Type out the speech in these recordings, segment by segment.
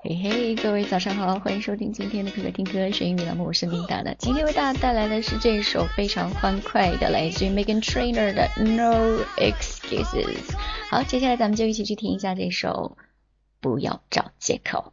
嘿嘿，各位早上好，欢迎收听今天的可可听歌学英语栏目，我是琳达的。今天为大家带来的是这一首非常欢快的，来自于 Meghan Trainor 的 No Excuses。好，接下来咱们就一起去听一下这首不要找借口。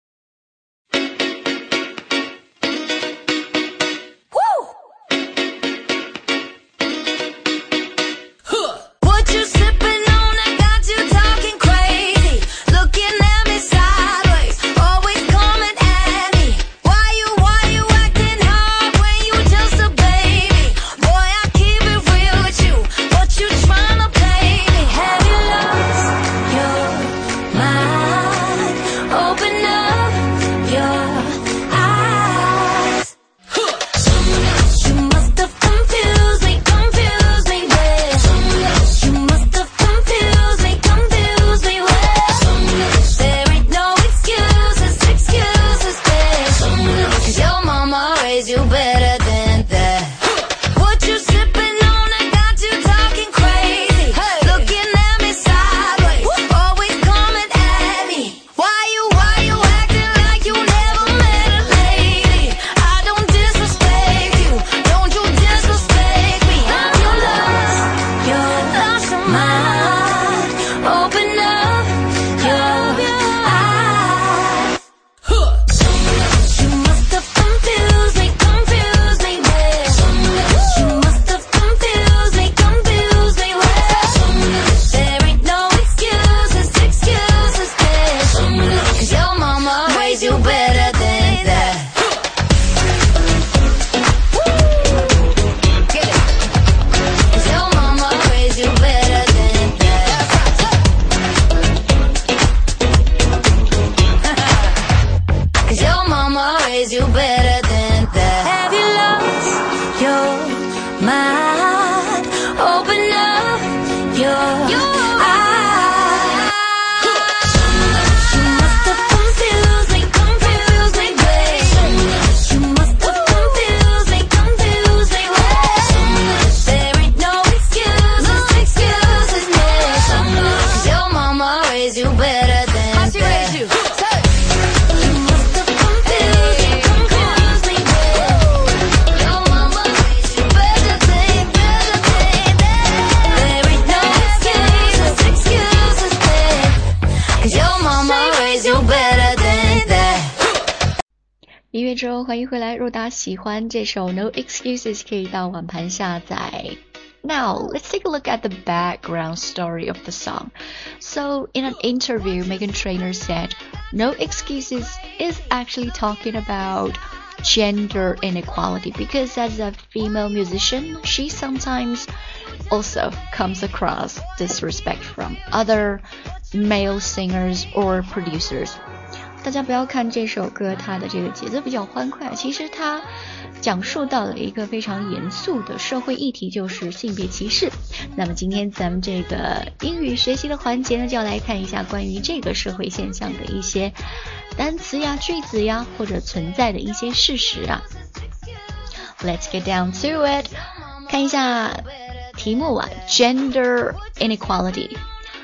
音乐之后欢迎回来，若大家喜欢这首 No Excuses 可以到网盘下载。Now, let's take a look at the background story of the song. So, in an interview, Meghan Trainor said, No Excuses is actually talking about gender inequality because as a female musician, she sometimes also comes across disrespect from other male singers or producers.大家不要看这首歌它的这个节奏比较欢快，其实它讲述到了一个非常严肃的社会议题，就是性别歧视。那么今天咱们这个英语学习的环节呢，就要来看一下关于这个社会现象的一些单词呀、句子呀，或者存在的一些事实啊。Let's get down to it。 看一下题目啊 Gender inequality，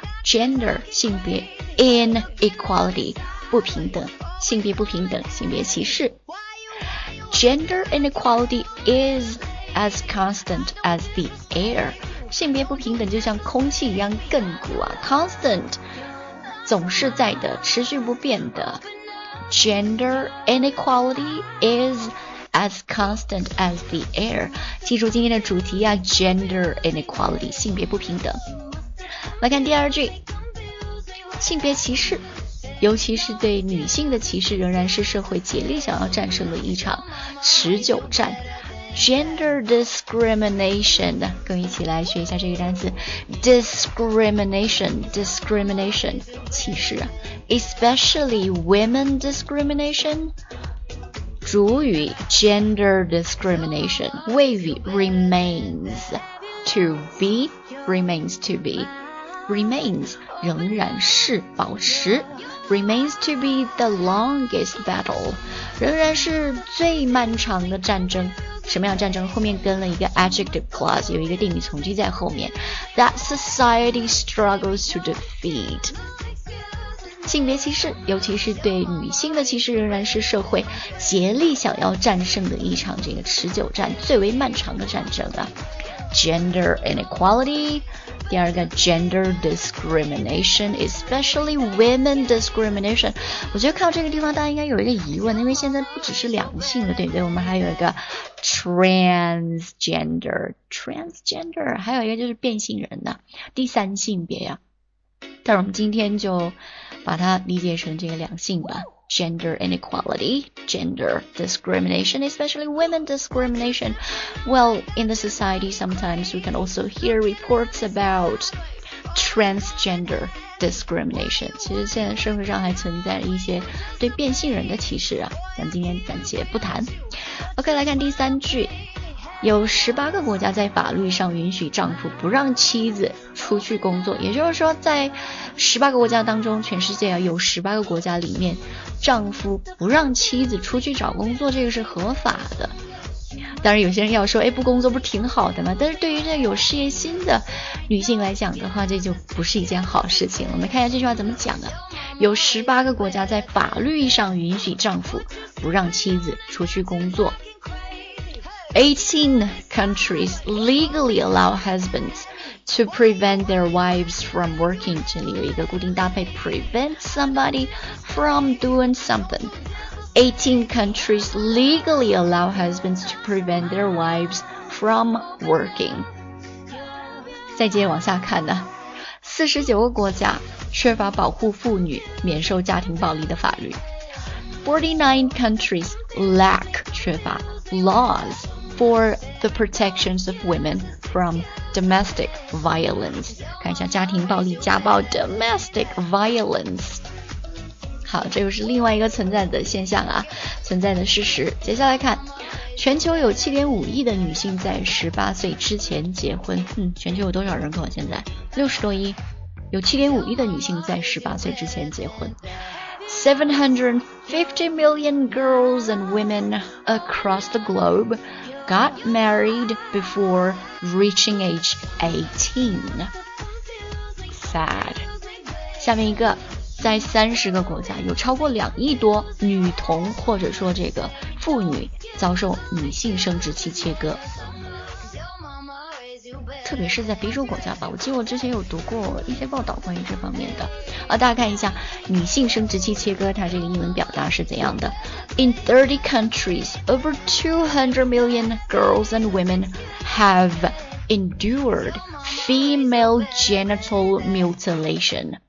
Gender 性别， inequality不平等，性别不平等，性别歧视。 Gender inequality is as constant as the air， 性别不平等就像空气一样亘古啊 constant 总是在的，持续不变的。 Gender inequality is as constant as the air， 记住今天的主题啊 Gender inequality 性别不平等。来看第二句，性别歧视尤其是对女性的歧视仍然是社会竭力想要战胜的一场持久战。 Gender discrimination， 跟我一起来学一下这个单词 discrimination 歧视 especially women discrimination， 主语 gender discrimination， 谓语 remains to be remains 仍然是保持， remains to be the longest battle 仍然是最漫长的战争。什么样的战争？后面跟了一个 adjective clause， 有一个定语从句在后面， that society struggles to defeat。 性别歧视，尤其是对女性的歧视，仍然是社会竭力想要战胜的一场这个持久战，最为漫长的战争啊。Gender inequality， 第二个 gender discrimination， especially women discrimination。 我觉得看到这个地方大家应该有一个疑问，因为现在不只是两性的，对不对？我们还有一个 transgender， 还有一个就是变性人的第三性别呀。但是我们今天就把它理解成这个两性吧。Gender inequality, gender discrimination, especially women discrimination. Well, in the society, sometimes we can also hear reports about transgender discrimination. 其实现在社会上还存在一些对变性人的歧视啊，咱今天暂且不谈。OK， 来看第三句。有18个国家在法律上允许丈夫不让妻子出去工作，也就是说在18个国家当中，全世界有18个国家里面，丈夫不让妻子出去找工作，这个是合法的。当然有些人要说，不工作不是挺好的吗？但是对于这有事业心的女性来讲的话，这就不是一件好事情。我们看一下这句话怎么讲的。有18个国家在法律上允许丈夫不让妻子出去工作。18 countries legally allow husbands to prevent their wives from working. 这里有一个固定搭配 prevent somebody from doing something. 18 countries legally allow husbands to prevent their wives from working. 再接着往下看呢，49个国家缺乏保护妇女免受家庭暴力的法律。49 countries lack 缺乏 laws for the protections of women from domestic violence. 看一下家庭暴力家暴 domestic violence。 好，这又是另外一个存在的现象啊，存在的事实。接下来看，全球有 7.5 亿的女性在18岁之前结婚。全球有多少人口现在？60多亿。有 7.5 亿的女性在18岁之前结婚。750 million girls and women across the globe got married before reaching age 18. Sad. 下面一个，在30个国家有超过2亿多女童或者说这个妇女遭受女性生殖器切割，特别是在非洲国家吧，我记得我之前有读过一些报道关于这方面的大家看一下女性生殖器切割它这个英文表达是怎样的。In 30 countries, over 200 million girls and women have endured female genital mutilation.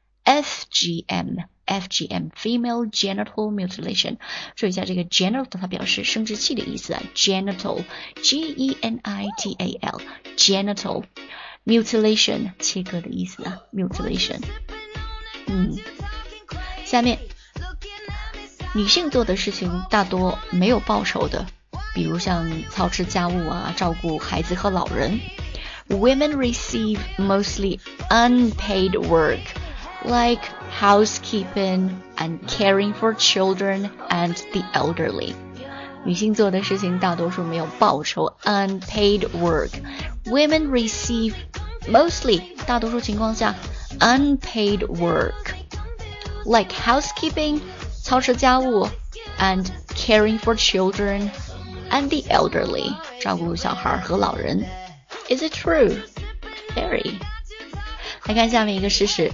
FGM, female genital mutilation. 说一下这个 genital 它表示生殖器的意思啊 genital, G-E-N-I-T-A-L, genital, mutilation 切割的意思啊 mutilation。 下面女性做的事情大多没有报酬的，比如像操持家务啊，照顾孩子和老人。 Women receive mostly unpaid work like housekeeping and caring for children and the elderly. 女性做的事情大多数没有报酬 unpaid work. Women receive mostly 大多数情况下 unpaid work like housekeeping 操持家务 and caring for children and the elderly 照顾小孩和老人。 Is it true? Very. 来看下面一个事实，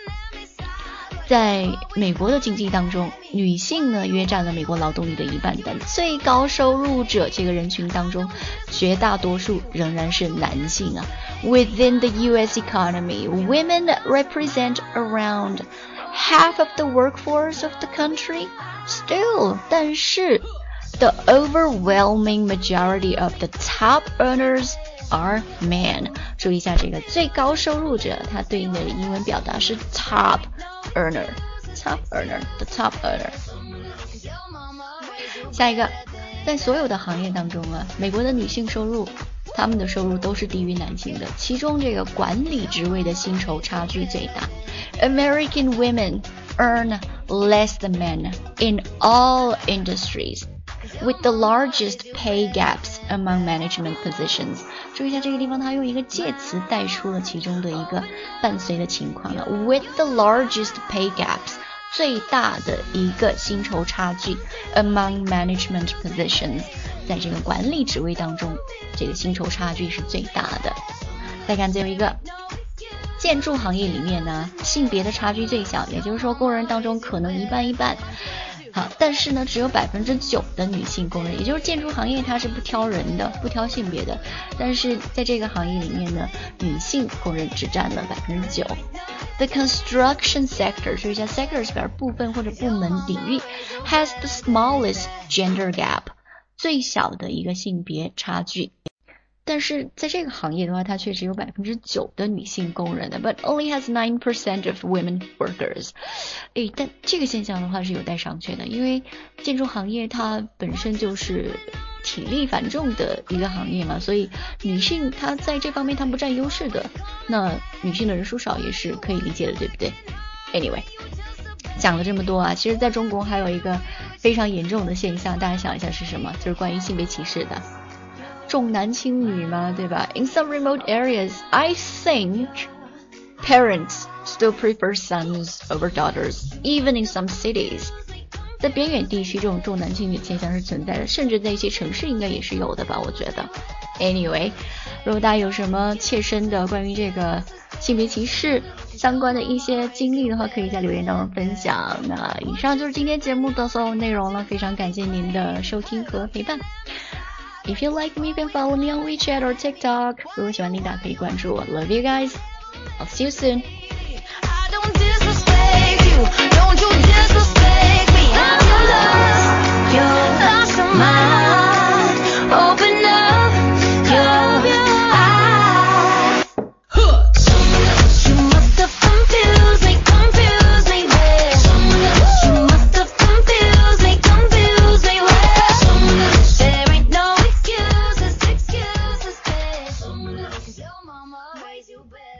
在美国的经济当中，女性呢约占了美国劳动力的一半，但最高收入者这个人群当中，绝大多数仍然是男性啊。Within the U.S. economy, women represent around half of the workforce of the country. Still, 但是 the overwhelming majority of the top earners are men. 注意一下这个最高收入者，它对应的英文表达是 top earner, the top earner. 下一个，在所有的行业当中啊，美国的女性收入，她们的收入都是低于男性的，其中这个管理职位的薪酬差距最大。American women earn less than men in all industries, with the largest pay gaps among management positions。注意一下这个地方，它用一个介词带出了其中的一个伴随的情况了 ，with the largest pay gaps。最大的一个薪酬差距 among management positions， 在这个管理职位当中，这个薪酬差距是最大的。再看最后一个，建筑行业里面呢，性别的差距最小，也就是说工人当中可能一半一半。好，但是呢，只有 9% 的女性工人，也就是建筑行业它是不挑人的，不挑性别的，但是在这个行业里面呢，女性工人只占了 9%。The construction sector， 所以叫 sector 是表示部分或者部门领域 ，has the smallest gender gap， 最小的一个性别差距。但是在这个行业的话，它却只有 9% 的女性工人的 ，but only has 9% of women workers。但这个现象的话是有待商榷的，因为建筑行业它本身就是体力繁重的一个行业嘛，所以女性她在这方面她不占优势的，那女性的人数少也是可以理解的，对不对 ？Anyway， 讲了这么多啊，其实在中国还有一个非常严重的现象，大家想一下是什么？就是关于性别歧视的。重男轻女嘛，对吧 ？In some remote areas, I think parents still prefer sons over daughters, even in some cities. 在边远地区，这种重男轻女的现象是存在的，甚至在一些城市应该也是有的吧？我觉得。Anyway， 如果大家有什么切身的关于这个性别歧视相关的一些经历的话，可以在留言当中分享。那以上就是今天节目的所有内容了，非常感谢您的收听和陪伴。If you like me, you can follow me on WeChat or TikTok. 如果喜欢琳达可以关注我。Love you guys. I'll see you soon. I don't disrespect you. Don't you disrespect me. I'm your love. You're lost your mind. Open up your eyes. You must have confused me, babe. You must have confused me, There ain't no excuses, babe. Your mama raised you better.